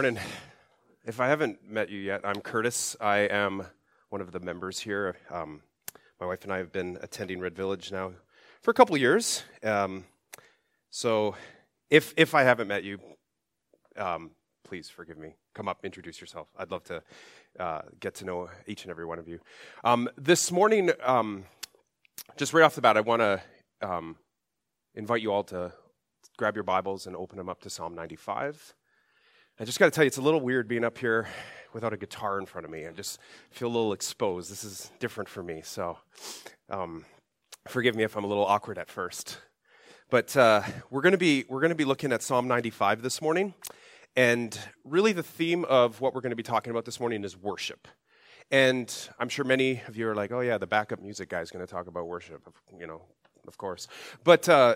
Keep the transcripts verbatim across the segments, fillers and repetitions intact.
Morning. If I haven't met you yet, I'm Curtis. I am one of the members here. Um, my wife and I have been attending Red Village now for a couple of years. Um, so if if I haven't met you, um, please forgive me. Come up, introduce yourself. I'd love to uh, get to know each and every one of you. Um, this morning, um, just right off the bat, I want to um, invite you all to grab your Bibles and open them up to Psalm ninety-five. I just got to tell you, it's a little weird being up here without a guitar in front of me. I just feel a little exposed. This is different for me, so um, forgive me if I'm a little awkward at first. But uh, we're going to be we're going to be looking at Psalm ninety-five this morning, and really the theme of what we're going to be talking about this morning is worship. And I'm sure many of you are like, "Oh yeah, the backup music guy is going to talk about worship," you know, of course. But uh,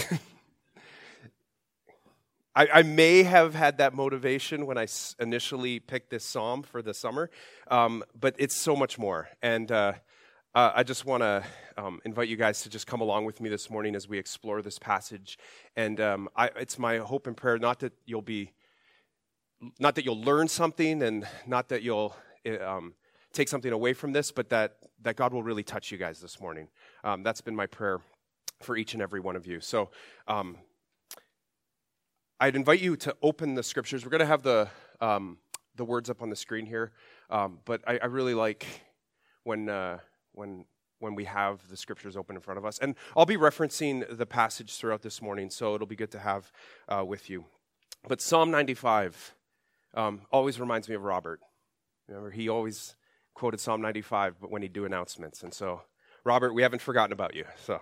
I, I may have had that motivation when I s- initially picked this psalm for the summer, um, but it's so much more. And uh, uh, I just want to um, invite you guys to just come along with me this morning as we explore this passage. And um, I, it's my hope and prayer not that you'll be, not that you'll learn something, and not that you'll um, take something away from this, but that that God will really touch you guys this morning. Um, that's been my prayer for each and every one of you. So. Um, I'd invite you to open the scriptures. We're going to have the um, the words up on the screen here, um, but I, I really like when uh, when when we have the scriptures open in front of us. And I'll be referencing the passage throughout this morning, so it'll be good to have uh, with you. But Psalm ninety-five um, always reminds me of Robert. Remember, he always quoted Psalm ninety-five, but when he'd do announcements. And so, Robert, we haven't forgotten about you. So,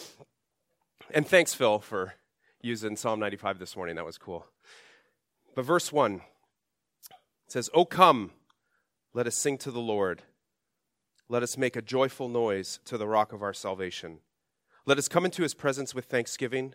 and thanks, Phil, for using Psalm ninety-five this morning. That was cool. But verse one says, "O come, let us sing to the Lord. Let us make a joyful noise to the rock of our salvation. Let us come into his presence with thanksgiving.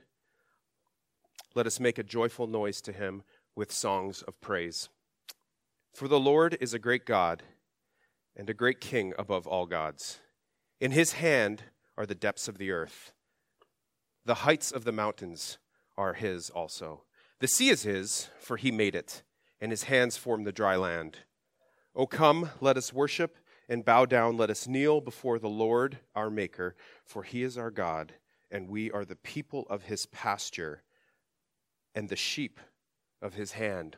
Let us make a joyful noise to him with songs of praise. For the Lord is a great God and a great King above all gods. In his hand are the depths of the earth. The heights of the mountains are his also. The sea is his, for he made it, and his hands formed the dry land. O come, let us worship and bow down. Let us kneel before the Lord our Maker, for he is our God, and we are the people of his pasture and the sheep of his hand.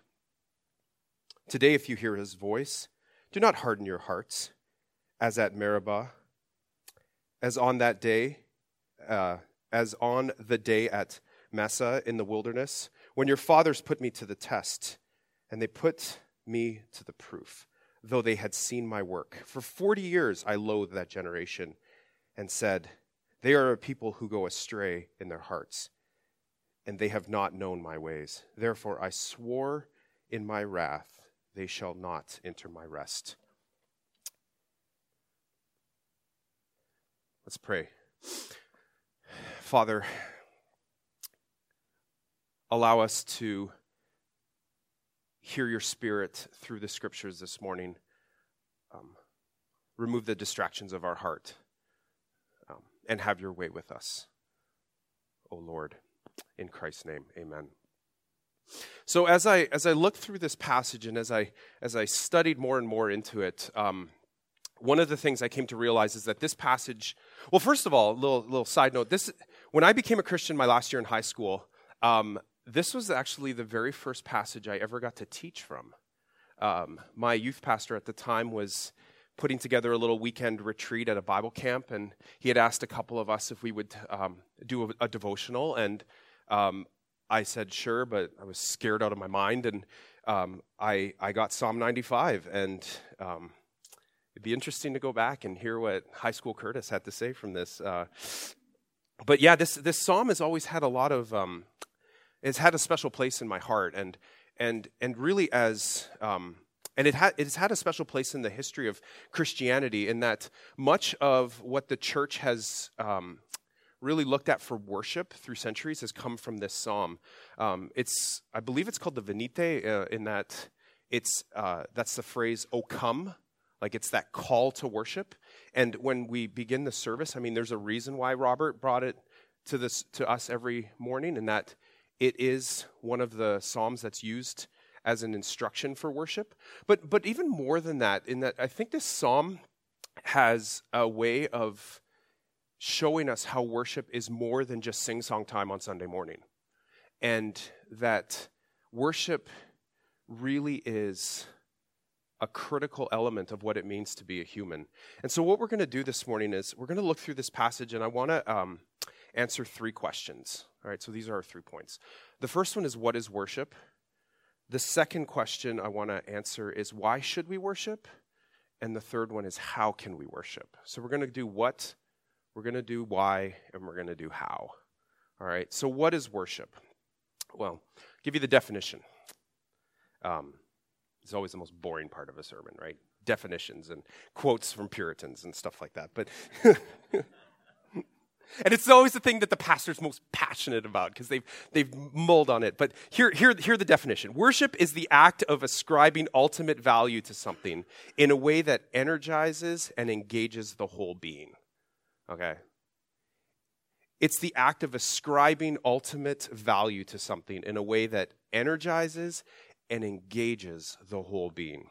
Today, if you hear his voice, do not harden your hearts, as at Meribah, as on that day, uh, as on the day at Massah in the wilderness, when your fathers put me to the test, and they put me to the proof, though they had seen my work. For forty years I loathed that generation, and said, they are a people who go astray in their hearts, and they have not known my ways. Therefore I swore in my wrath, they shall not enter my rest." Let's pray. Father, allow us to hear your Spirit through the scriptures this morning. Um, remove the distractions of our heart, um, and have your way with us, O Lord. In Christ's name, amen. So as I as I looked through this passage, and as I as I studied more and more into it, um, one of the things I came to realize is that this passage. Well, first of all, a little little side note. This when I became a Christian my last year in high school. Um, This was actually the very first passage I ever got to teach from. Um, my youth pastor at the time was putting together a little weekend retreat at a Bible camp, and he had asked a couple of us if we would um, do a, a devotional, and um, I said sure, but I was scared out of my mind, and um, I, I got Psalm ninety-five, and um, it'd be interesting to go back and hear what high school Curtis had to say from this. Uh, but yeah, this this psalm has always had a lot of... Um, It's had a special place in my heart, and and and really as um, and it had it's had a special place in the history of Christianity, in that much of what the church has um, really looked at for worship through centuries has come from this psalm. Um, it's I believe it's called the Venite, uh, in that it's uh, that's the phrase "O come," like it's that call to worship. And when we begin the service, I mean, there's a reason why Robert brought it to this to us every morning, and that. It is one of the psalms that's used as an instruction for worship. But but even more than that, in that I think this psalm has a way of showing us how worship is more than just sing-song time on Sunday morning. And that worship really is a critical element of what it means to be a human. And so what we're going to do this morning is we're going to look through this passage, and I want to um, answer three questions. All right, so these are our three points. The first one is, what is worship? The second question I want to answer is, why should we worship? And the third one is, how can we worship? So we're going to do what, we're going to do why, and we're going to do how. All right, so what is worship? Well, I'll give you the definition. Um, it's always the most boring part of a sermon, right? Definitions and quotes from Puritans and stuff like that. But and it's always the thing that the pastor's most passionate about because they've they've mulled on it. But here, here, here the definition. Worship is the act of ascribing ultimate value to something in a way that energizes and engages the whole being. Okay? It's the act of ascribing ultimate value to something in a way that energizes and engages the whole being.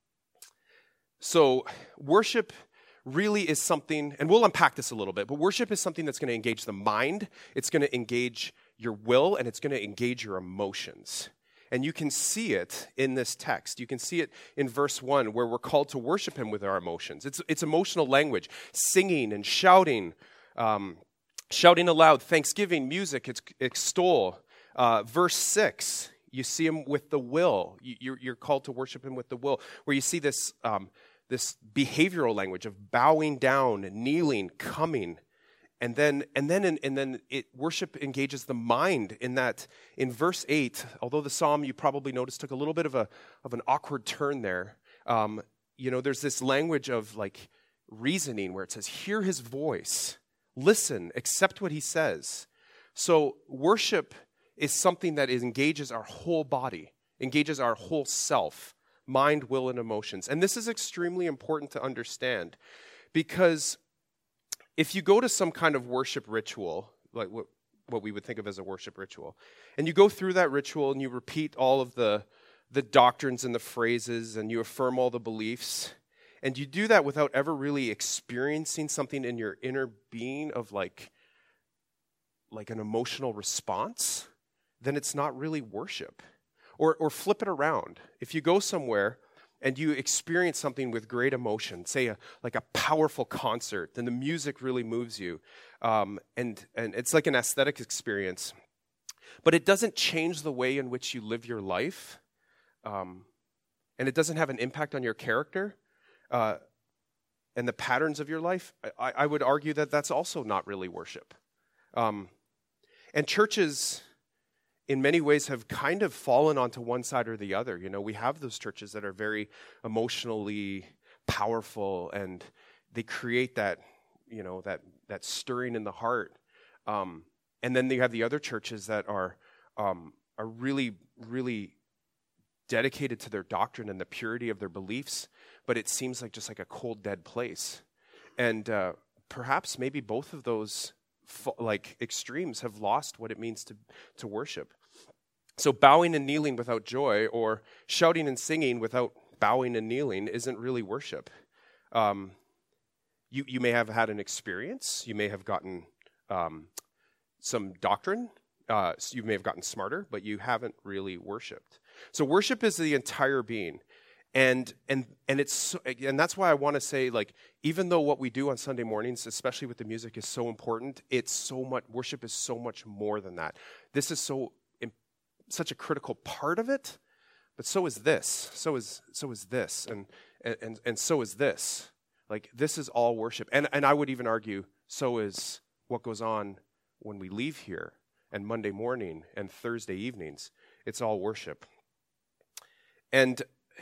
So worship really is something, and we'll unpack this a little bit, but worship is something that's going to engage the mind, it's going to engage your will, and it's going to engage your emotions. And you can see it in this text. You can see it in verse one, where we're called to worship him with our emotions. It's, it's emotional language, singing and shouting, um, shouting aloud, thanksgiving, music, it's extol. Uh, verse six, you see him with the will. You, you're, you're called to worship him with the will, where you see this um, this behavioral language of bowing down, kneeling, coming, and then and then in, and then it worship engages the mind in that in verse eight. Although the psalm you probably noticed took a little bit of a of an awkward turn there. Um, you know, there's this language of like reasoning where it says, "Hear his voice, listen, accept what he says." So worship is something that is, engages our whole body, engages our whole self, mind, will, and emotions. And this is extremely important to understand because if you go to some kind of worship ritual, like what, what we would think of as a worship ritual, and you go through that ritual and you repeat all of the, the doctrines and the phrases and you affirm all the beliefs, and you do that without ever really experiencing something in your inner being of like, like an emotional response, then it's not really worship. Or or flip it around. If you go somewhere and you experience something with great emotion, say a, like a powerful concert, then the music really moves you. Um, and, and it's like an aesthetic experience. But it doesn't change the way in which you live your life. Um, and it doesn't have an impact on your character uh, and the patterns of your life. I, I would argue that that's also not really worship. Um, and churches, in many ways, have kind of fallen onto one side or the other. You know, we have those churches that are very emotionally powerful, and they create that, you know, that that stirring in the heart. Um, and then you have the other churches that are um, are really, really dedicated to their doctrine and the purity of their beliefs, but it seems like just like a cold, dead place. And uh, perhaps maybe both of those like extremes have lost what it means to, to worship. So bowing and kneeling without joy, or shouting and singing without bowing and kneeling, isn't really worship. Um, you, you may have had an experience. You may have gotten um, some doctrine. Uh, you may have gotten smarter, but you haven't really worshiped. So worship is the entire being. And and and it's and that's why I want to say, like, even though what we do on Sunday mornings, especially with the music, is so important, it's so much, worship is so much more than that. This is so such a critical part of it, but so is this. So is so is this, and and and so is this. Like, this is all worship. And and I would even argue so is what goes on when we leave here, and Monday morning and Thursday evenings. It's all worship. And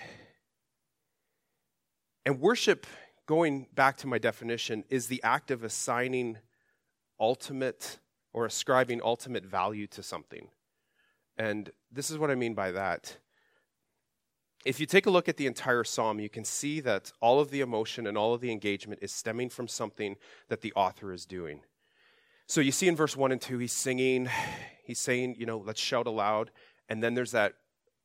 And worship, going back to my definition, is the act of assigning ultimate or ascribing ultimate value to something. And this is what I mean by that. If you take a look at the entire psalm, you can see that all of the emotion and all of the engagement is stemming from something that the author is doing. So you see in verse one and two, he's singing, he's saying, you know, let's shout aloud. And then there's that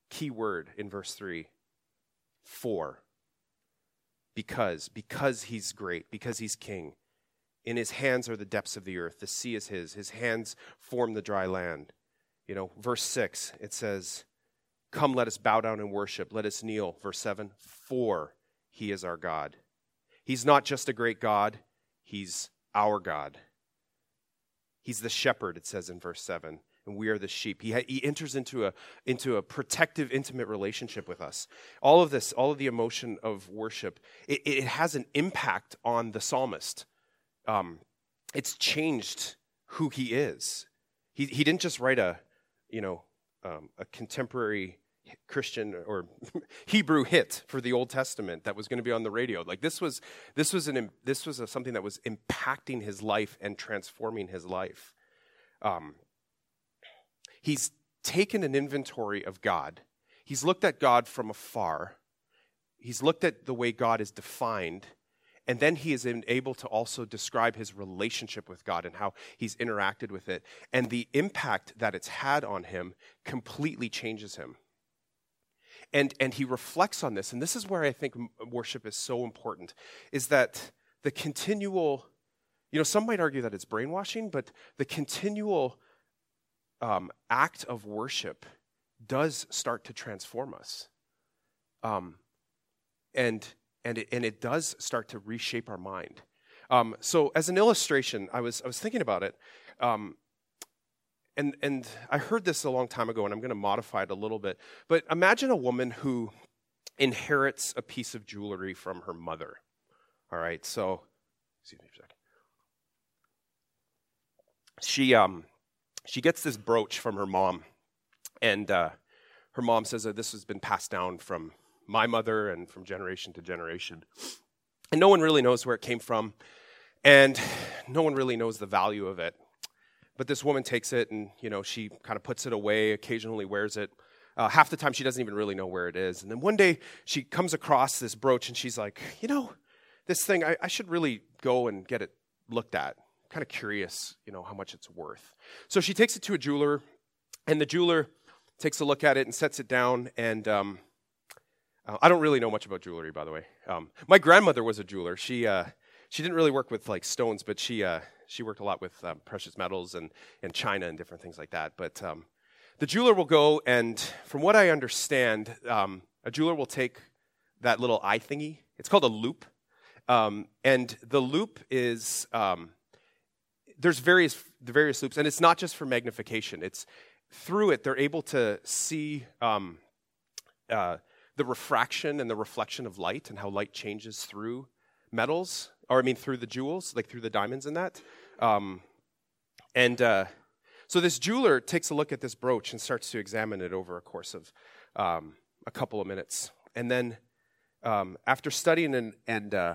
key word in verse three, for. Because, because he's great, because he's king. In his hands are the depths of the earth. The sea is his. His hands form the dry land. You know, verse six, it says, come, let us bow down and worship. Let us kneel. Verse seven, for he is our God. He's not just a great God. He's our God. He's the shepherd, it says in verse seven, and we are the sheep. He, ha- he enters into a, into a protective, intimate relationship with us. All of this, all of the emotion of worship, it, it has an impact on the psalmist. Um, it's changed who he is. He he didn't just write a, you know, um, a contemporary Christian or Hebrew hit for the Old Testament that was going to be on the radio. Like this was this was an this was a, something that was impacting his life and transforming his life. Um, he's taken an inventory of God. He's looked at God from afar. He's looked at the way God is defined. And then he is able to also describe his relationship with God and how he's interacted with it. And the impact that it's had on him completely changes him. And, and he reflects on this. And this is where I think worship is so important, is that the continual, you know, some might argue that it's brainwashing, but the continual um, act of worship does start to transform us. Um, and... And it, and it does start to reshape our mind. Um, so as an illustration, I was I was thinking about it, um, and and I heard this a long time ago, and I'm going to modify it a little bit. But imagine a woman who inherits a piece of jewelry from her mother. All right, so excuse me for a second. She um she gets this brooch from her mom, and uh, her mom says that this has been passed down from my mother and from generation to generation. And no one really knows where it came from, and no one really knows the value of it. But this woman takes it and, you know, she kind of puts it away, occasionally wears it. Uh, half the time she doesn't even really know where it is. And then one day she comes across this brooch and she's like, you know, this thing, I, I should really go and get it looked at. I'm kind of curious, you know, how much it's worth. So she takes it to a jeweler, and the jeweler takes a look at it and sets it down, and um, Uh, I don't really know much about jewelry, by the way. Um, my grandmother was a jeweler. She uh, she didn't really work with like stones, but she uh, she worked a lot with um, precious metals and, and china and different things like that. But um, the jeweler will go, and from what I understand, um, a jeweler will take that little eye thingy. It's called a loop, um, and the loop is um, there's various the various loops, and it's not just for magnification. It's through it they're able to see. Um, uh, the refraction and the reflection of light and how light changes through metals, or I mean through the jewels, like through the diamonds and that. Um, and uh, so this jeweler takes a look at this brooch and starts to examine it over a course of um, a couple of minutes. And then um, after studying and and, uh,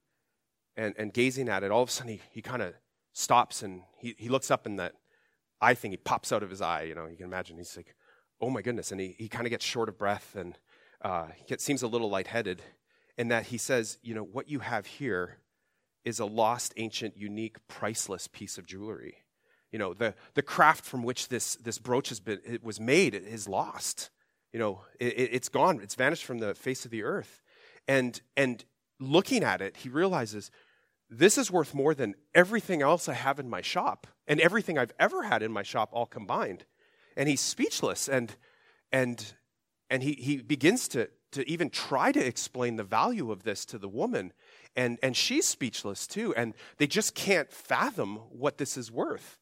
and and gazing at it, all of a sudden he, he kind of stops and he, he looks up, and that eye thing, he pops out of his eye. You know, you can imagine. He's like, oh my goodness. And he, he kind of gets short of breath, and Uh, he seems a little lightheaded, in that he says, you know, what you have here is a lost, ancient, unique, priceless piece of jewelry. You know, the the craft from which this this brooch has been it was made is lost. You know, it, it's gone. It's vanished from the face of the earth. And and looking at it, he realizes this is worth more than everything else I have in my shop and everything I've ever had in my shop all combined. And he's speechless, and and. And he, he begins to, to even try to explain the value of this to the woman. And, and she's speechless too. And they just can't fathom what this is worth.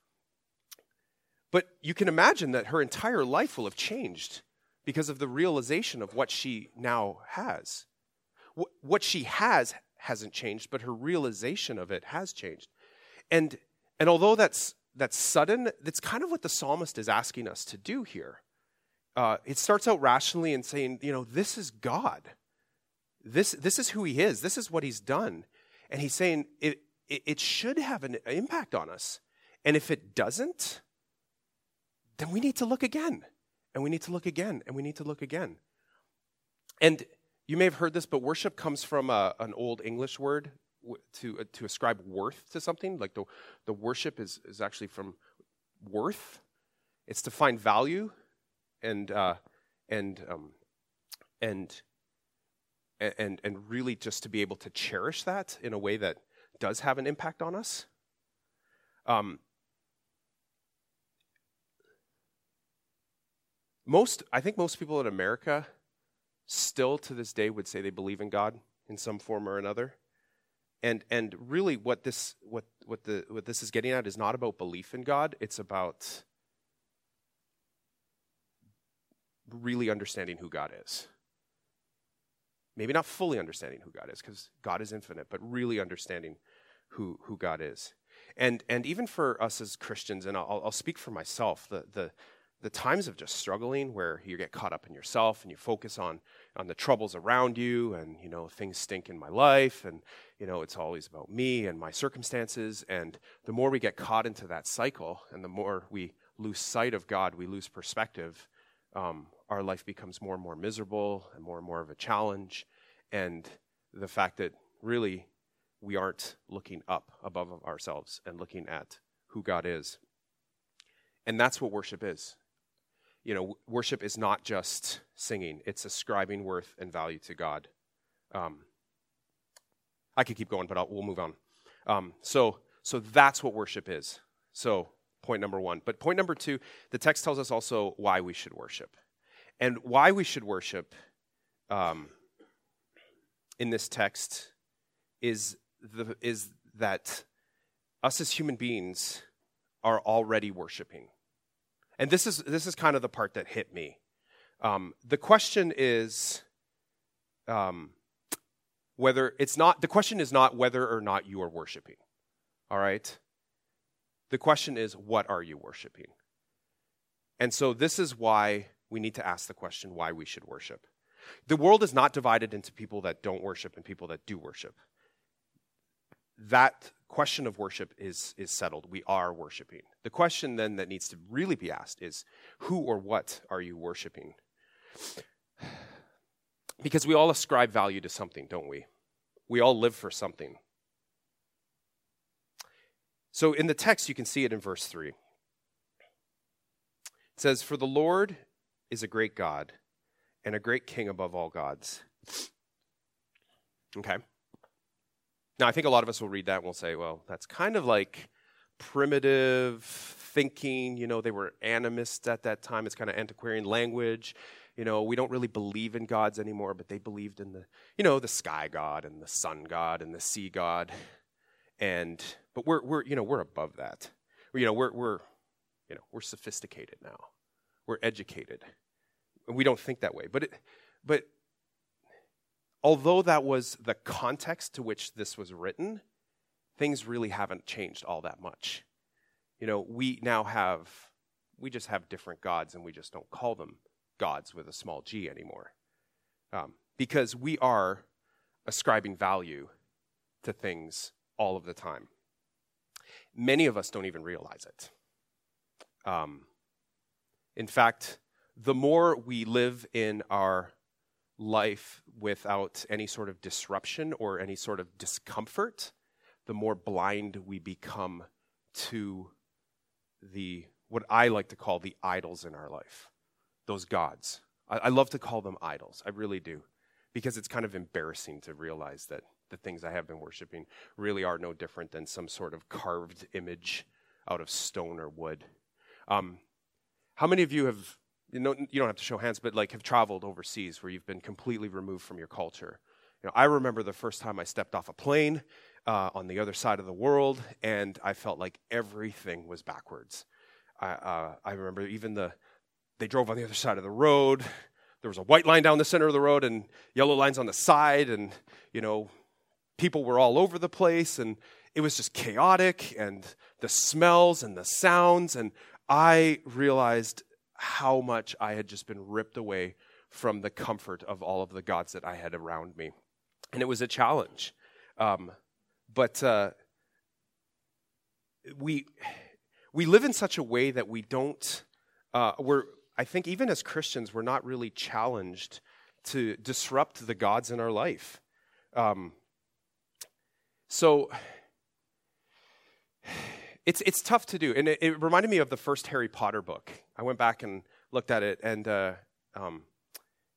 But you can imagine that her entire life will have changed because of the realization of what she now has. What, what she has hasn't changed, but her realization of it has changed. And, and although that's, that's sudden, that's kind of what the psalmist is asking us to do here. Uh, it starts out rationally and saying, you know, this is God. This this is who he is. This is what he's done. And he's saying it, it, it should have an impact on us. And if it doesn't, then we need to look again. And we need to look again. And we need to look again. And you may have heard this, but worship comes from a, an old English word to uh, to ascribe worth to something. Like the, the worship is, is actually from worth. It's to find value. And uh, and um, and and and really just to be able to cherish that in a way that does have an impact on us. Um, most, I think most people in America still to this day would say they believe in God in some form or another. And and really what this what what the what this is getting at is not about belief in God, it's about really understanding who God is. Maybe not fully understanding who God is, because God is infinite, but really understanding who who God is. And and even for us as Christians, and I'll, I'll speak for myself, the the the times of just struggling where you get caught up in yourself and you focus on on the troubles around you, and you know things stink in my life, and you know it's always about me and my circumstances. And the more we get caught into that cycle, and the more we lose sight of God, we lose perspective. Um, our life becomes more and more miserable and more and more of a challenge. And the fact that really we aren't looking up above ourselves and looking at who God is. And that's what worship is. You know, worship is not just singing. It's ascribing worth and value to God. Um, I could keep going, but I'll, we'll move on. Um, so, so that's what worship is. So point number one. But point number two, the text tells us also why we should worship. And why we should worship um, in this text is the is that us as human beings are already worshiping. And this is this is kind of the part that hit me. Um, the question is um, whether it's not the question is not whether or not you are worshiping. All right? The question is, what are you worshiping? And so this is why we need to ask the question why we should worship. The world is not divided into people that don't worship and people that do worship. That question of worship is, is settled. We are worshiping. The question then that needs to really be asked is, who or what are you worshiping? Because we all ascribe value to something, don't we? We all live for something. So in the text, you can see it in verse three. It says, "For the Lord is a great God and a great King above all gods." Okay. Now, I think a lot of us will read that and we'll say, well, that's kind of like primitive thinking. You know, they were animists at that time. It's kind of antiquarian language. You know, we don't really believe in gods anymore, but they believed in the, you know, the sky god and the sun god and the sea god. And, but we're, we're, you know, we're above that. You know, we're, we're, you know, we're sophisticated now. We're educated. And we don't think that way. But, it, but although that was the context to which this was written, things really haven't changed all that much. You know, we now have, we just have different gods, and we just don't call them gods with a small g anymore. Um, because we are ascribing value to things all of the time. Many of us don't even realize it. Um, in fact, the more we live in our life without any sort of disruption or any sort of discomfort, the more blind we become to the, what I like to call the idols in our life, those gods. I, I love to call them idols. I really do, because it's kind of embarrassing to realize that the things I have been worshiping really are no different than some sort of carved image out of stone or wood. Um, how many of you have, you know, you don't have to show hands, but like have traveled overseas where you've been completely removed from your culture? You know, I remember the first time I stepped off a plane uh, on the other side of the world, and I felt like everything was backwards. I, uh, I remember even the, they drove on the other side of the road. There was a white line down the center of the road and yellow lines on the side, and, you know, people were all over the place, and it was just chaotic, and the smells and the sounds, and I realized how much I had just been ripped away from the comfort of all of the gods that I had around me. And it was a challenge. Um, but uh, we we live in such a way that we don't, uh, we're, I think even as Christians, we're not really challenged to disrupt the gods in our life. Um, so it's it's tough to do. And it, it reminded me of the first Harry Potter book. I went back and looked at it, and uh, um,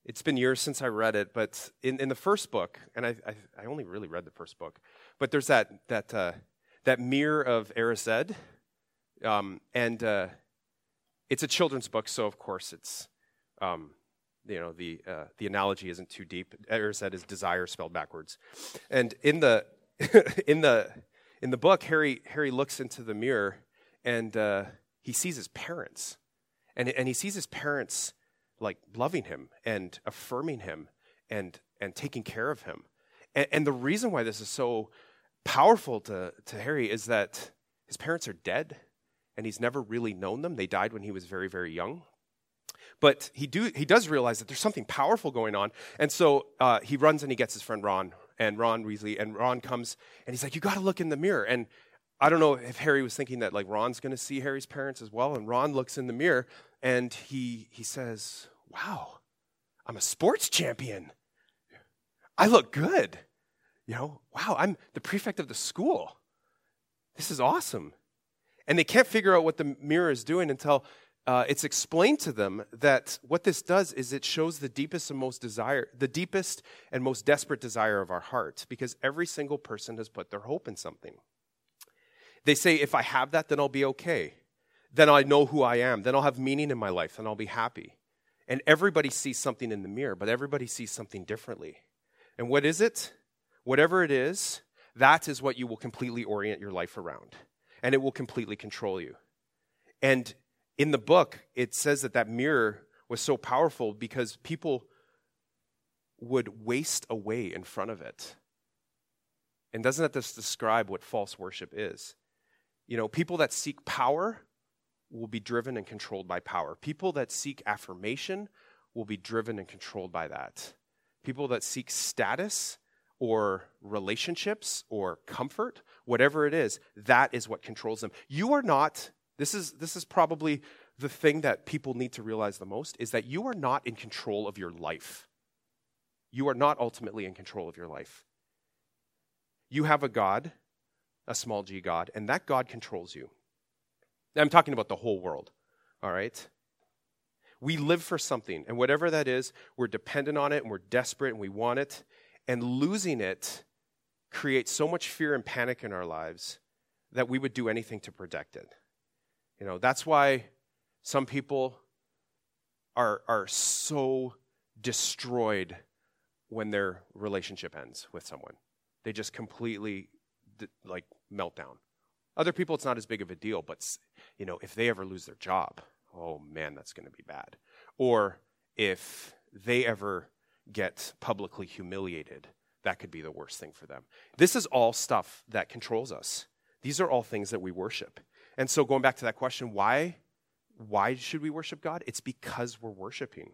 it's been years since I read it, but in, in the first book, and I, I I only really read the first book, but there's that that uh, that mirror of Erised, um, and uh, it's a children's book, so of course it's um, you know the uh, the analogy isn't too deep. Erised is desire spelled backwards, and in the in the in the book, Harry Harry looks into the mirror and uh, he sees his parents, and and he sees his parents like loving him and affirming him and and taking care of him. And, and the reason why this is so powerful to, to Harry is that his parents are dead and he's never really known them. They died when he was very, very young. But he do he does realize that there's something powerful going on. And so uh, he runs and he gets his friend Ron and Ron Weasley, and Ron comes and he's like, you got to look in the mirror. And I don't know if Harry was thinking that like Ron's going to see Harry's parents as well. And Ron looks in the mirror and he he says, wow, I'm a sports champion. I look good. You know, wow, I'm the prefect of the school. This is awesome. And they can't figure out what the mirror is doing until uh, it's explained to them that what this does is it shows the deepest and most desire, the deepest and most desperate desire of our heart, because every single person has put their hope in something. They say, if I have that, then I'll be okay. Then I know who I am. Then I'll have meaning in my life, and I'll be happy. And everybody sees something in the mirror, but everybody sees something differently. And what is it? Whatever it is, that is what you will completely orient your life around. And it will completely control you. And in the book, it says that that mirror was so powerful because people would waste away in front of it. And doesn't that just describe what false worship is? You know, people that seek power will be driven and controlled by power. People that seek affirmation will be driven and controlled by that. People that seek status or relationships or comfort, whatever it is, that is what controls them. You are not, this is this is probably the thing that people need to realize the most, is that you are not in control of your life. You are not ultimately in control of your life. You have a God, a small g God, and that God controls you. I'm talking about the whole world, all right? We live for something, and whatever that is, we're dependent on it, and we're desperate, and we want it, and losing it creates so much fear and panic in our lives that we would do anything to protect it. You know, that's why some people are, are so destroyed when their relationship ends with someone. They just completely, like, melt down. Other people, it's not as big of a deal, but, you know, if they ever lose their job, oh man, that's going to be bad. Or if they ever get publicly humiliated, that could be the worst thing for them. This is all stuff that controls us. These are all things that we worship. And so going back to that question, why, why should we worship God? It's because we're worshiping.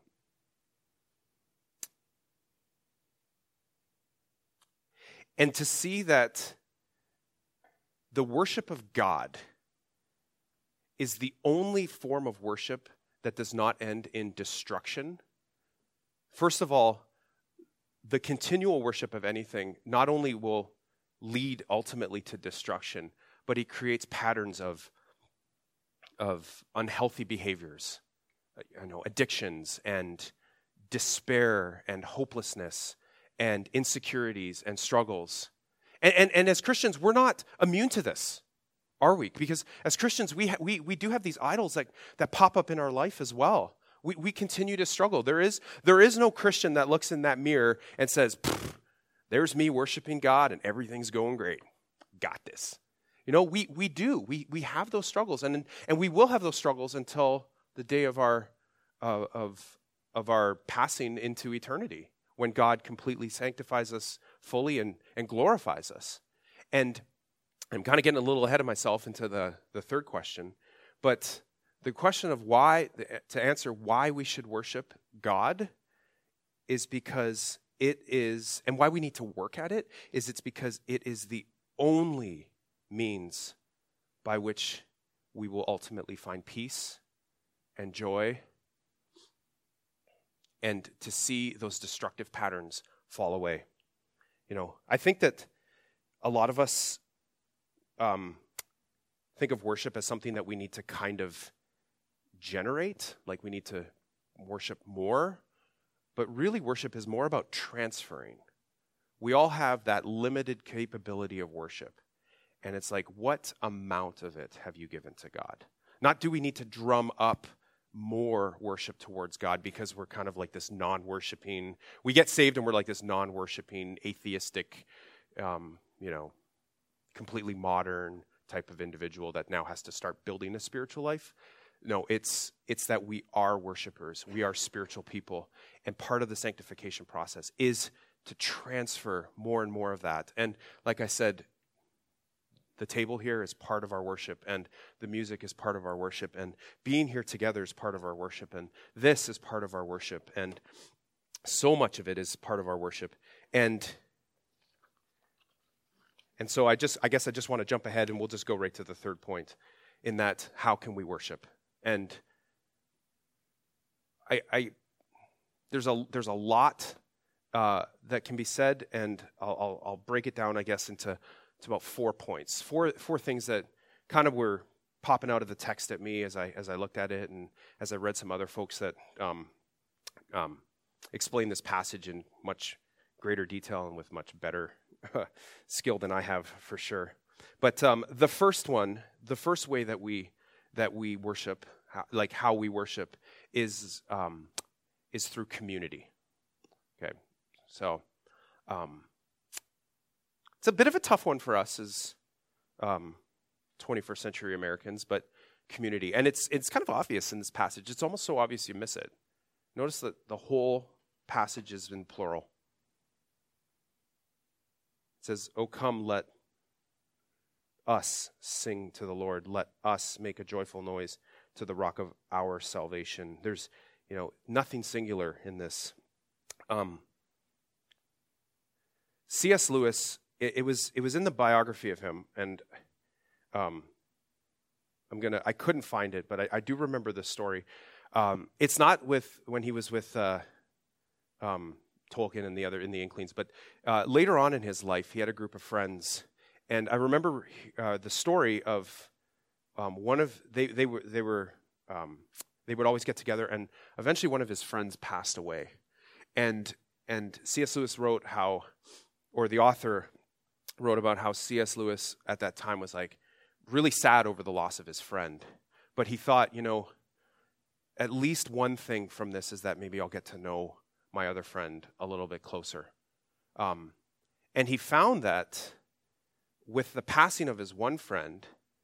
And to see that the worship of God is the only form of worship that does not end in destruction. First of all, the continual worship of anything not only will lead ultimately to destruction, but it creates patterns of, of unhealthy behaviors, you know, addictions and despair and hopelessness and insecurities and struggles. And, and, and as Christians, we're not immune to this, are we? Because as Christians, we, ha- we, we do have these idols that, that pop up in our life as well. We, we continue to struggle. There is, there is no Christian that looks in that mirror and says, there's me worshiping God and everything's going great. Got this. You know, we, we do. We, we have those struggles, and, and we will have those struggles until the day of our, uh, of, of our passing into eternity, when God completely sanctifies us fully and, and glorifies us. And I'm kind of getting a little ahead of myself into the, the third question, but the question of why, to answer why we should worship God is because it is, and why we need to work at it, is it's because it is the only means by which we will ultimately find peace and joy, and to see those destructive patterns fall away. You know, I think that a lot of us um, think of worship as something that we need to kind of generate, like we need to worship more. but really worship is more about transferring. We all have that limited capability of worship. And it's like, what amount of it have you given to God? Not do we need to drum up more worship towards God because we're kind of like this non-worshiping, we get saved and we're like this non-worshiping, atheistic, um, you know, completely modern type of individual that now has to start building a spiritual life. No, it's it's that we are worshipers. We are spiritual people. And part of the sanctification process is to transfer more and more of that. And like I said, the table here is part of our worship, and the music is part of our worship, and being here together is part of our worship, and this is part of our worship, and so much of it is part of our worship. And and so I just I guess I just want to jump ahead, and we'll just go right to the third point, in that, how can we worship? And I, I there's a there's a lot uh, that can be said, and I'll, I'll I'll break it down, I guess, into It's about four points, four four things that kind of were popping out of the text at me as I as I looked at it, and as I read some other folks that um, um, explain this passage in much greater detail and with much better skill than I have, for sure. But um, the first one, the first way that we that we worship, how, like how we worship, is um, is through community. Okay, so. Um, It's a bit of a tough one for us as um, twenty-first century Americans, but community. And it's it's kind of obvious in this passage. It's almost so obvious you miss it. Notice that the whole passage is in plural. It says, "Oh, come, let us sing to the Lord. Let us make a joyful noise to the rock of our salvation." There's, you know, nothing singular in this. Um, C S Lewis, It, it was it was in the biography of him, and um, I'm gonna I couldn't find it, but I, I do remember this story. Um, it's not with when he was with uh, um, Tolkien and the other in the Inklings, but uh, later on in his life, he had a group of friends, and I remember uh, the story of um, one of they they were they were um, they would always get together, and eventually one of his friends passed away, and and C S Lewis wrote how, or the author wrote about how C S Lewis at that time was like really sad over the loss of his friend. But he thought, you know, at least one thing from this is that maybe I'll get to know my other friend a little bit closer. Um, and he found that with the passing of his one friend,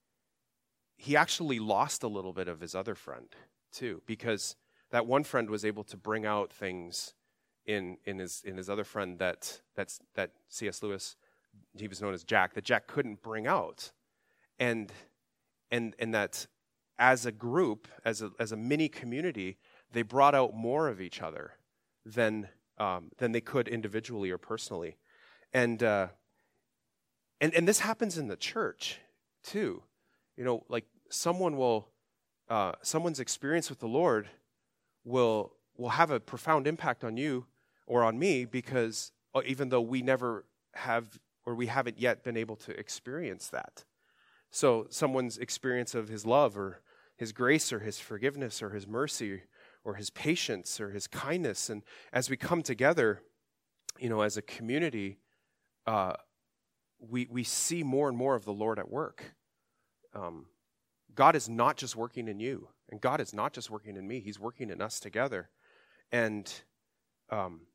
he actually lost a little bit of his other friend too, because that one friend was able to bring out things in in his in his other friend that that's that C S Lewis, he was known as Jack, that Jack couldn't bring out. And and and that as a group, as a as a mini community, they brought out more of each other than um, than they could individually or personally. And uh, and and this happens in the church too. You know, like someone will uh, someone's experience with the Lord will will have a profound impact on you or on me, because even though we never have, or we haven't yet been able to experience that. So someone's experience of his love or his grace or his forgiveness or his mercy or his patience or his kindness. And as we come together, you know, as a community, uh, we we see more and more of the Lord at work. Um, God is not just working in you, and God is not just working in me. He's working in us together. And um,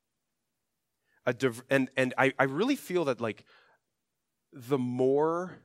a div- and and I, I really feel that, like, the more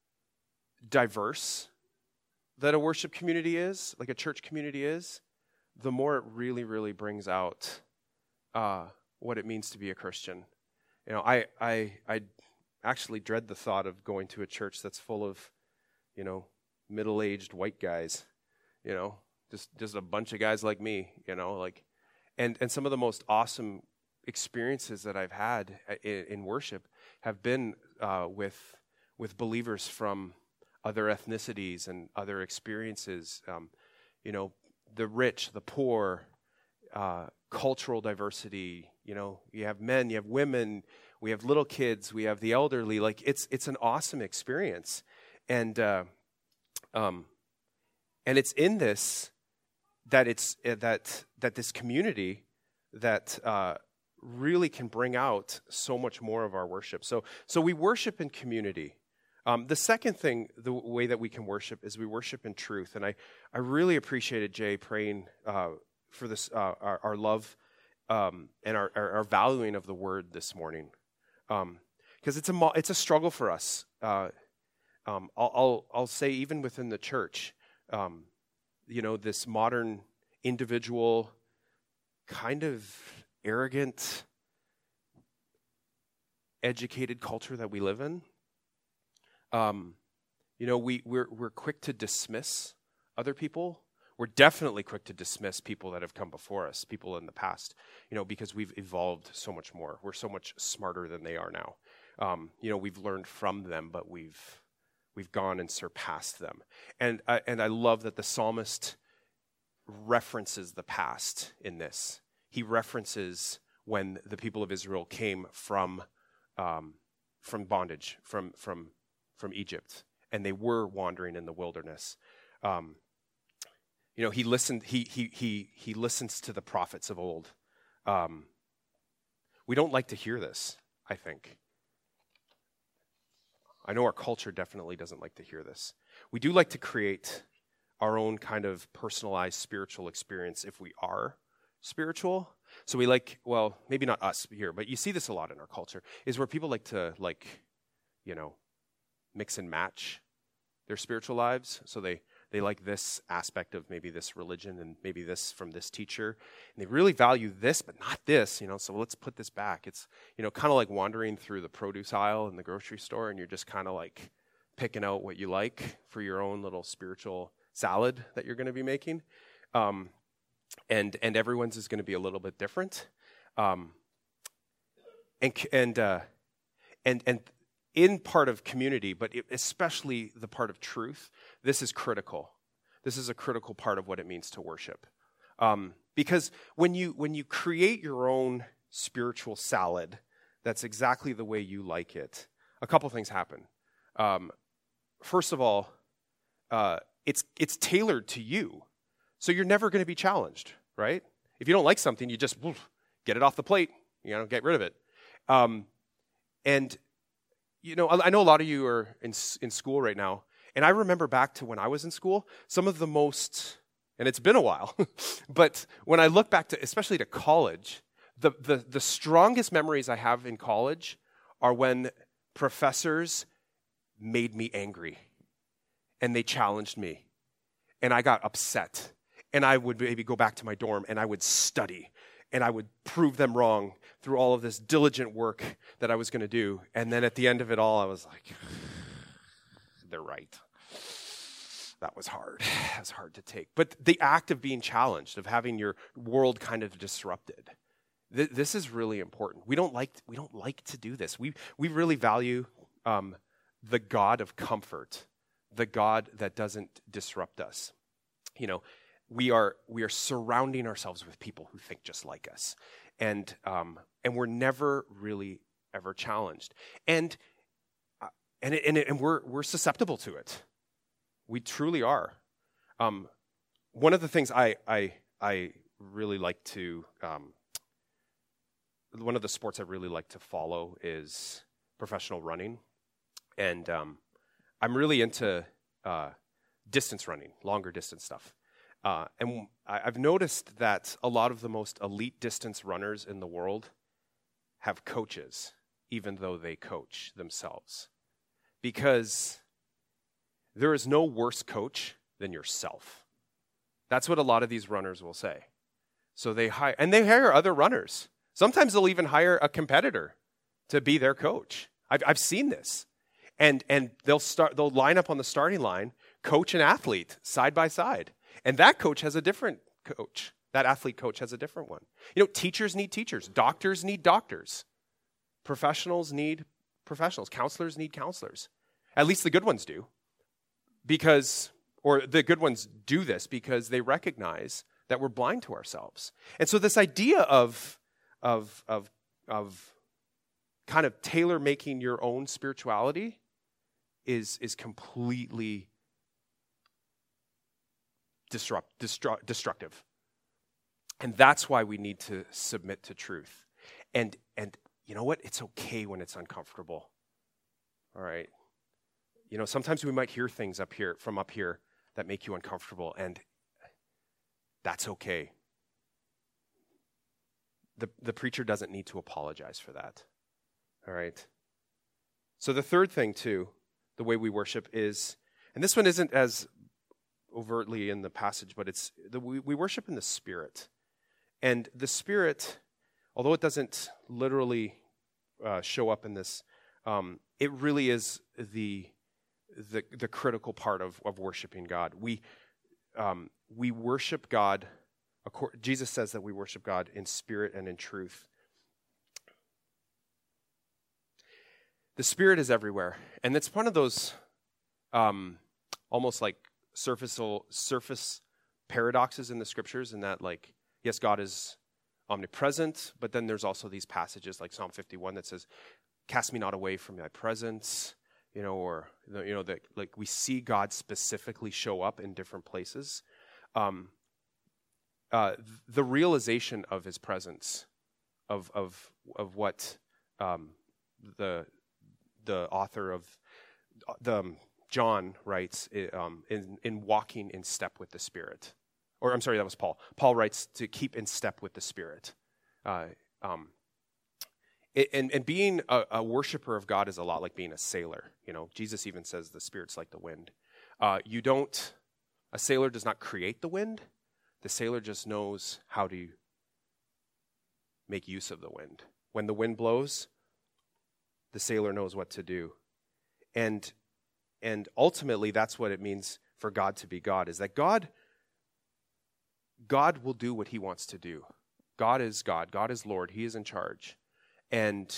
diverse that a worship community is, like a church community is, the more it really, really brings out uh, what it means to be a Christian. You know, I, I I actually dread the thought of going to a church that's full of, you know, middle-aged white guys, you know, just just a bunch of guys like me, you know, like, and and some of the most awesome experiences that I've had in, in worship have been uh, with with believers from other ethnicities and other experiences, um, you know, the rich, the poor, uh, cultural diversity. You know, you have men, you have women, we have little kids, we have the elderly. Like, it's it's an awesome experience, and uh, um, and it's in this that it's uh, that that this community that uh, really can bring out so much more of our worship. So, so we worship in community. Um, the second thing, the way that we can worship is we worship in truth. And I, I really appreciated Jay praying uh, for this, uh, our, our love um, and our, our, our valuing of the word this morning. Um, because it's a, mo- it's a struggle for us. Uh, um, I'll, I'll, I'll say even within the church, um, you know, this modern individual kind of arrogant, educated culture that we live in. Um, you know, we, we're, we're quick to dismiss other people. We're definitely quick to dismiss people that have come before us, people in the past, you know, because we've evolved so much more. We're so much smarter than they are now. Um, you know, we've learned from them, but we've we've gone and surpassed them. And I, and I love that the psalmist references the past in this. He references when the people of Israel came from um, from bondage, from from from Egypt, and they were wandering in the wilderness. Um, you know, he listened. He he he he listens to the prophets of old. Um, we don't like to hear this, I think. I know our culture definitely doesn't like to hear this. We do like to create our own kind of personalized spiritual experience if we are spiritual. So we like, well, maybe not us here, but you see this a lot in our culture, is where people like to, like, you know, mix and match their spiritual lives. So they, they like this aspect of maybe this religion and maybe this from this teacher. And they really value this, but not this, you know, so let's put this back. It's, you know, kind of like wandering through the produce aisle in the grocery store and you're just kind of like picking out what you like for your own little spiritual salad that you're going to be making. Um, and and everyone's is going to be a little bit different. Um, and and uh, and and in part of community, but especially the part of truth, this is critical. This is a critical part of what it means to worship. Um, because when you when you create your own spiritual salad, that's exactly the way you like it, a couple things happen. Um, first of all, uh, it's it's tailored to you. So you're never going to be challenged, right? If you don't like something, you just woof, get it off the plate, you know, get rid of it. Um, and, you know, I, I know a lot of you are in in school right now, and I remember back to when I was in school, some of the most, and it's been a while, but when I look back to, especially to college, the, the, the strongest memories I have in college are when professors made me angry, and they challenged me, and I got upset. And I would maybe go back to my dorm and I would study and I would prove them wrong through all of this diligent work that I was going to do. And then at the end of it all, I was like, they're right. That was hard. That was hard to take. But the act of being challenged, of having your world kind of disrupted, th- this is really important. We don't like we don't like to do this. We we really value um, the God of comfort, the God that doesn't disrupt us. You know, we are we are surrounding ourselves with people who think just like us, and um, and we're never really ever challenged, and uh, and it, and, it, and we're we're susceptible to it. We truly are. Um, one of the things I I I really like to um, one of the sports I really like to follow is professional running, and um, I'm really into uh, distance running, longer distance stuff. Uh, and I've noticed that a lot of the most elite distance runners in the world have coaches, even though they coach themselves. Because there is no worse coach than yourself. That's what a lot of these runners will say. So they hire, and they hire other runners. Sometimes they'll even hire a competitor to be their coach. I've, I've seen this. And and they'll start. They'll line up on the starting line, coach and athlete side by side. And that coach has a different coach. That athlete coach has a different one. You know, teachers need teachers. Doctors need doctors. Professionals need professionals. Counselors need counselors. At least the good ones do. Because, or the good ones do this because they recognize that we're blind to ourselves. And so this idea of, of, of, of kind of tailor-making your own spirituality is, is completely Disrupt, destru- destructive. And that's why we need to submit to truth. And and you know what? It's okay when it's uncomfortable. All right. You know, sometimes we might hear things up here from up here that make you uncomfortable, and that's okay. The the preacher doesn't need to apologize for that. All right. So the third thing too, the way we worship is, and this one isn't as overtly in the passage, but it's the, we, we worship in the Spirit. And the Spirit, although it doesn't literally uh, show up in this, um, it really is the the, the critical part of, of worshiping God. We um, we worship God. Jesus says that we worship God in spirit and in truth. The Spirit is everywhere, and it's one of those um, almost like surface surface paradoxes in the Scriptures, in that, like, yes, God is omnipresent, but then there's also these passages like Psalm fifty-one that says, "Cast me not away from thy presence," you know, or you know that, like, we see God specifically show up in different places. Um, uh, the realization of His presence, of of of what um, the the author of the um, John writes um, in in walking in step with the Spirit. Or I'm sorry, that was Paul. Paul writes to keep in step with the Spirit. Uh, um, it, and, and being a, a worshiper of God is a lot like being a sailor. You know, Jesus even says the Spirit's like the wind. Uh, you don't, a sailor does not create the wind. The sailor just knows how to make use of the wind. When the wind blows, the sailor knows what to do. And, and ultimately, that's what it means for God to be God, is that God... God will do what He wants to do. God is God. God is Lord. He is in charge. And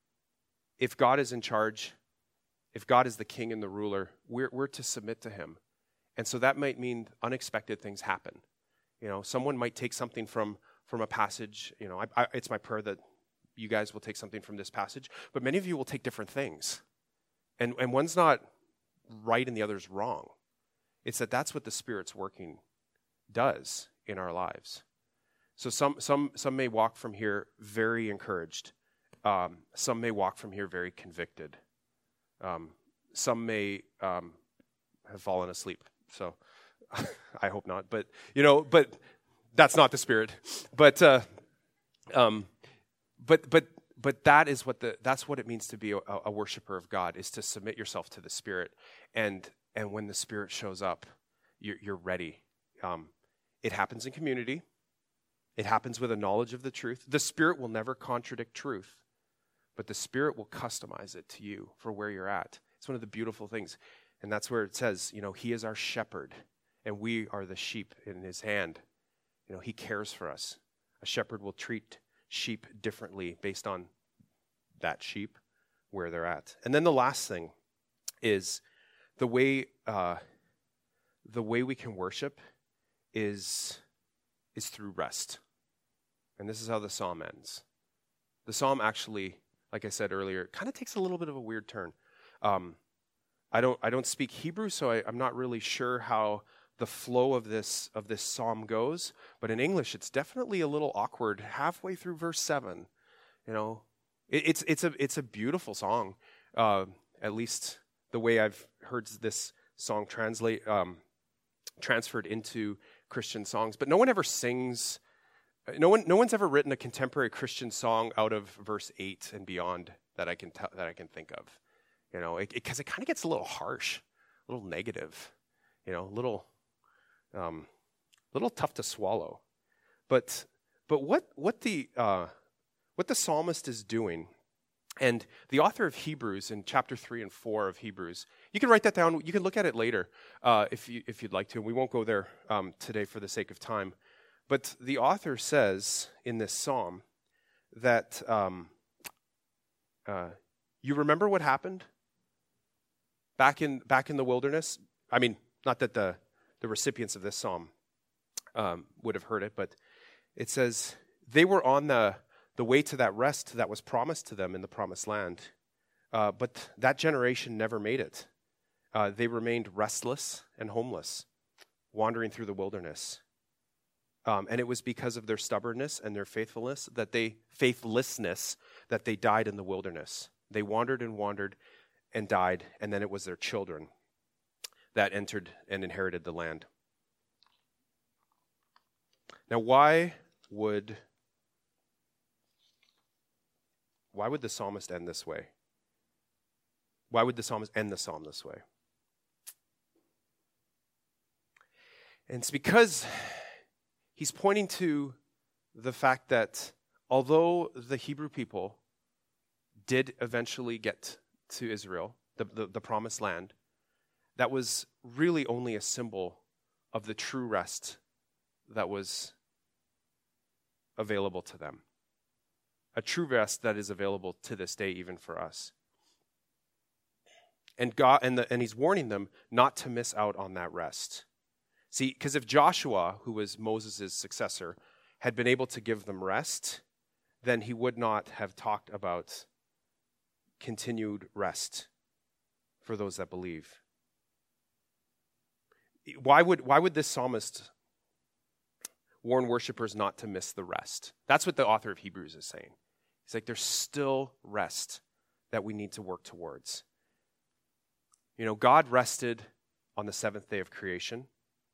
if God is in charge, if God is the king and the ruler, we're, we're to submit to Him. And so that might mean unexpected things happen. You know, someone might take something from, from a passage. You know, I, I, it's my prayer that you guys will take something from this passage, but many of you will take different things. And, and one's not right and the other's wrong. It's that that's what the Spirit's working does in our lives. So some some some may walk from here very encouraged. Um, some may walk from here very convicted. Um, some may um, have fallen asleep. So I hope not. But you know, but that's not the Spirit. But uh, um, but but but that is what the that's what it means to be a, a worshiper of God, is to submit yourself to the Spirit. And and when the Spirit shows up, you're, you're ready. Um, It happens in community. It happens with a knowledge of the truth. The Spirit will never contradict truth, but the Spirit will customize it to you for where you're at. It's one of the beautiful things. And that's where it says, you know, He is our shepherd, and we are the sheep in His hand. You know, He cares for us. A shepherd will treat sheep differently based on that sheep, where they're at. And then the last thing is the way uh, the way we can worship is is through rest. And this is how the psalm ends. The psalm actually, like I said earlier, kind of takes a little bit of a weird turn. Um, I don't I don't speak Hebrew, so I, I'm not really sure how the flow of this of this psalm goes. But in English, it's definitely a little awkward halfway through verse seven. You know, it, it's it's a it's a beautiful song. Uh, at least the way I've heard this song translate um, transferred into Christian songs, but no one ever sings. No one, no one's ever written a contemporary Christian song out of verse eight and beyond that I can tell, that I can think of. You know, because it, it, it kind of gets a little harsh, a little negative. You know, a little, um, little tough to swallow. But but what what the uh, what the psalmist is doing, and the author of Hebrews in chapter three and four of Hebrews, you can write that down. You can look at it later uh, if you if you'd like to. We won't go there um, today for the sake of time. But the author says in this psalm that um, uh, you remember what happened back in back in the wilderness. I mean, not that the the recipients of this psalm um, would have heard it, but it says they were on the the way to that rest that was promised to them in the promised land. Uh, but that generation never made it. Uh, they remained restless and homeless, wandering through the wilderness. Um, and it was because of their stubbornness and their faithfulness that they faithlessness that they died in the wilderness. They wandered and wandered and died, and then it was their children that entered and inherited the land. Now, why would why would the psalmist end this way? Why would the psalmist end the psalm this way? And it's because he's pointing to the fact that although the Hebrew people did eventually get to Israel, the, the, the promised land, that was really only a symbol of the true rest that was available to them. A true rest that is available to this day even for us. And God and, the, and he's warning them not to miss out on that rest. See, because if Joshua, who was Moses' successor, had been able to give them rest, then he would not have talked about continued rest for those that believe. Why would, why would this psalmist warn worshipers not to miss the rest? That's what the author of Hebrews is saying. He's like, there's still rest that we need to work towards. You know, God rested on the seventh day of creation.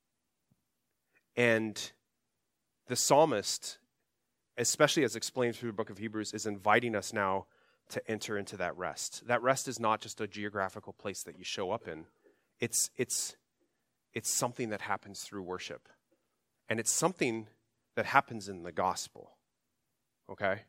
And the psalmist, especially as explained through the book of Hebrews, is inviting us now to enter into that rest. That rest is not just a geographical place that you show up in. It's, it's, it's something that happens through worship. And it's something that happens in the gospel. Okay?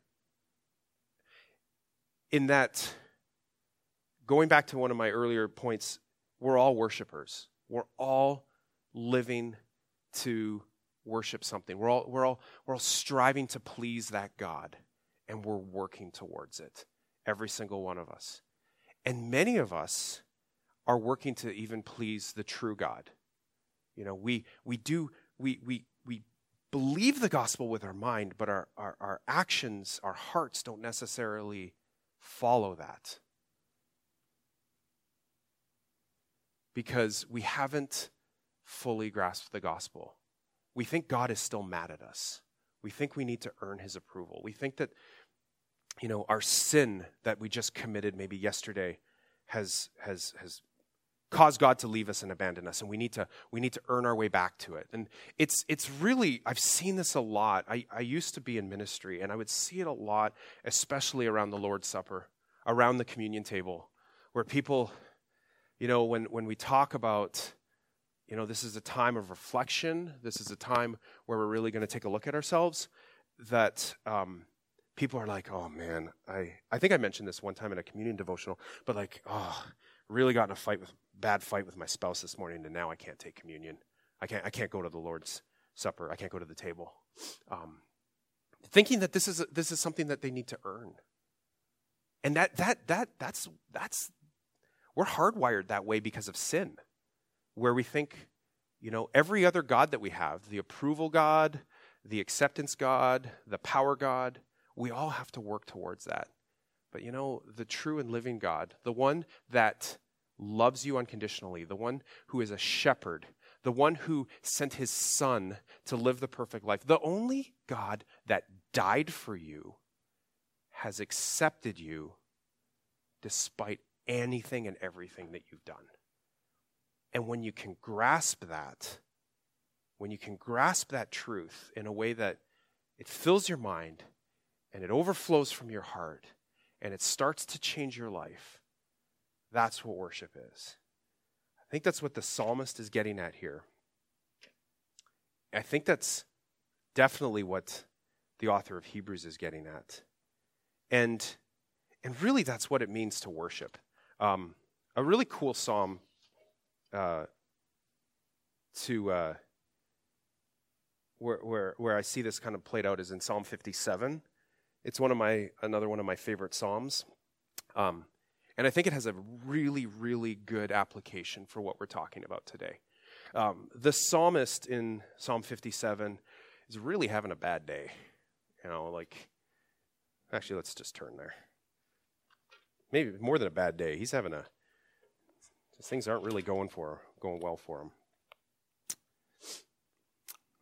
In that, going back to one of my earlier points, we're all worshipers. We're all living to worship something. We're all, we're all, we're all striving to please that God, and we're working towards it, every single one of us. And many of us are working to even please the true God. You know, we we do we we we believe the gospel with our mind, but our our, our actions, our hearts don't necessarily follow that. Because we haven't fully grasped the gospel. We think God is still mad at us. We think we need to earn his approval. We think that, you know, our sin that we just committed maybe yesterday has has has caused God to leave us and abandon us, and we need to we need to earn our way back to it. And it's it's really, I've seen this a lot. I, I used to be in ministry, and I would see it a lot, especially around the Lord's Supper, around the communion table, where people, you know, when, when we talk about, you know, this is a time of reflection, this is a time where we're really going to take a look at ourselves, that um, people are like, oh man, I, I think I mentioned this one time in a communion devotional, but like, oh, really got in a fight with, bad fight with my spouse this morning, and now I can't take communion. I can't, I can't go to the Lord's Supper. I can't go to the table. Um, thinking that this is, a, this is something that they need to earn. And that, that, that, that's, that's, we're hardwired that way because of sin, where we think, you know, every other God that we have, the approval God, the acceptance God, the power God, we all have to work towards that. But you know, the true and living God, the one that loves you unconditionally, the one who is a shepherd, the one who sent his son to live the perfect life, the only God that died for you has accepted you despite anything and everything that you've done. And when you can grasp that, when you can grasp that truth in a way that it fills your mind and it overflows from your heart and it starts to change your life, that's what worship is. I think that's what the psalmist is getting at here. I think that's definitely what the author of Hebrews is getting at. And, and really that's what it means to worship. Um, a really cool psalm uh, to uh, where, where where I see this kind of played out is in Psalm fifty-seven. It's one of my another one of my favorite psalms, um, and I think it has a really really good application for what we're talking about today. Um, the psalmist in Psalm fifty-seven is really having a bad day. You know, like actually, let's just turn there. Maybe more than a bad day. He's having a things aren't really going for going well for him.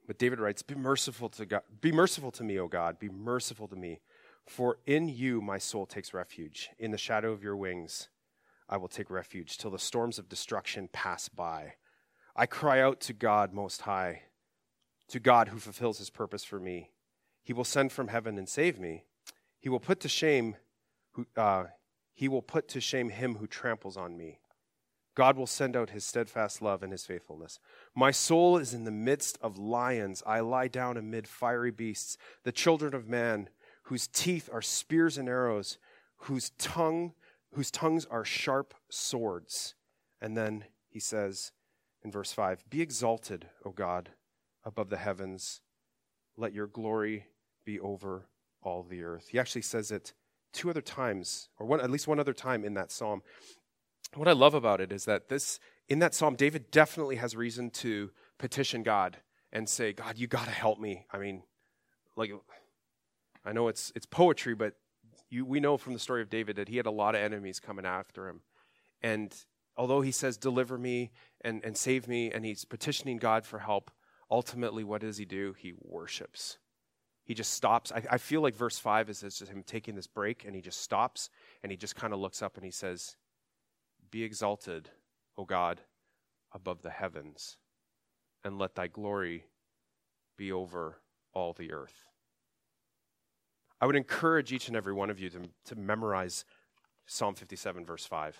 But David writes, be merciful to God, be merciful to me, O God, be merciful to me. For in you my soul takes refuge. In the shadow of your wings I will take refuge till the storms of destruction pass by. I cry out to God Most High, to God who fulfills his purpose for me. He will send from heaven and save me. He will put to shame who, uh, he will put to shame him who tramples on me. God will send out his steadfast love and his faithfulness. My soul is in the midst of lions. I lie down amid fiery beasts, the children of man, whose teeth are spears and arrows, whose tongue, whose tongues are sharp swords. And then he says in verse five, be exalted, O God, above the heavens. Let your glory be over all the earth. He actually says it two other times, or one, at least one other time in that psalm. What I love about it is that this, in that psalm, David definitely has reason to petition God and say, God, you got to help me. I mean, like, I know it's it's poetry, but you, we know from the story of David that he had a lot of enemies coming after him. And although he says, deliver me and, and save me, and he's petitioning God for help, ultimately, what does he do? He worships. He just stops. I, I feel like verse five is just him taking this break, and he just stops, and he just kind of looks up and he says, be exalted, O God, above the heavens, and let thy glory be over all the earth. I would encourage each and every one of you to, to memorize Psalm fifty-seven, verse five.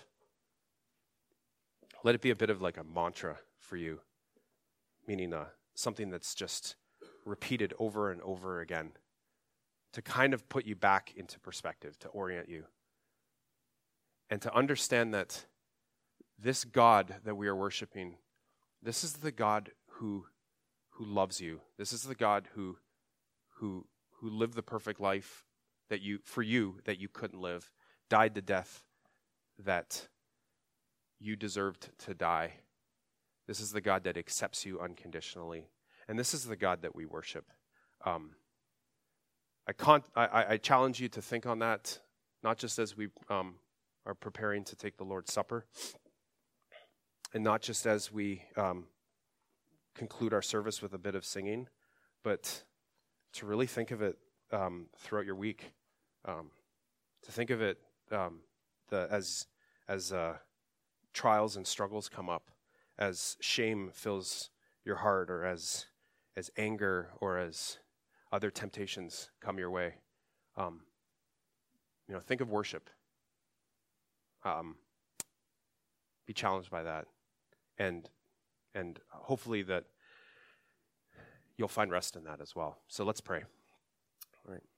Let it be a bit of like a mantra for you, meaning uh, something that's just repeated over and over again to kind of put you back into perspective, to orient you, and to understand that this God that we are worshiping, this is the God who who loves you. This is the God who who who lived the perfect life that you for you that you couldn't live, died the death that you deserved to die. This is the God that accepts you unconditionally, and this is the God that we worship. Um, I can't. I, I challenge you to think on that, not just as we um, are preparing to take the Lord's Supper, and not just as we um, conclude our service with a bit of singing, but to really think of it um, throughout your week. Um, to think of it um, the, as as uh, trials and struggles come up, as shame fills your heart, or as as anger, or as other temptations come your way. Um, you know, think of worship. Um, be challenged by that, and and hopefully that you'll find rest in that as well. So let's pray. All right.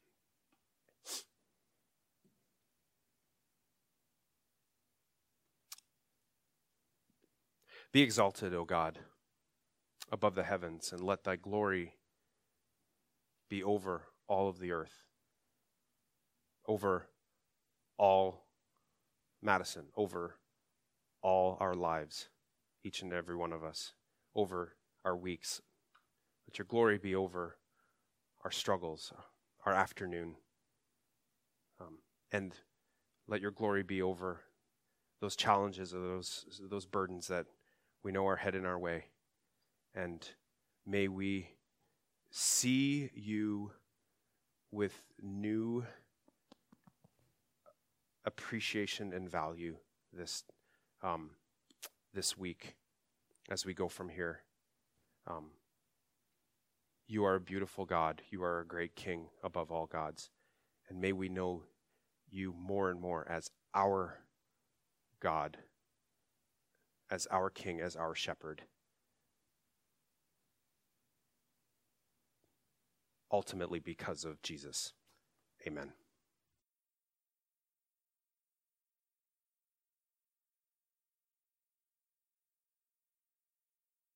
Be exalted, O God, above the heavens, and let thy glory be over all of the earth, over all Madison, over all our lives, each and every one of us, over our weeks. Let your glory be over our struggles, our afternoon, um, and let your glory be over those challenges or those those burdens that we know are heading our way. And may we see you with new appreciation and value this um, this week as we go from here. Um, you are a beautiful God. You are a great King above all gods. And may we know you more and more as our God, as our King, as our shepherd. Ultimately because of Jesus. Amen.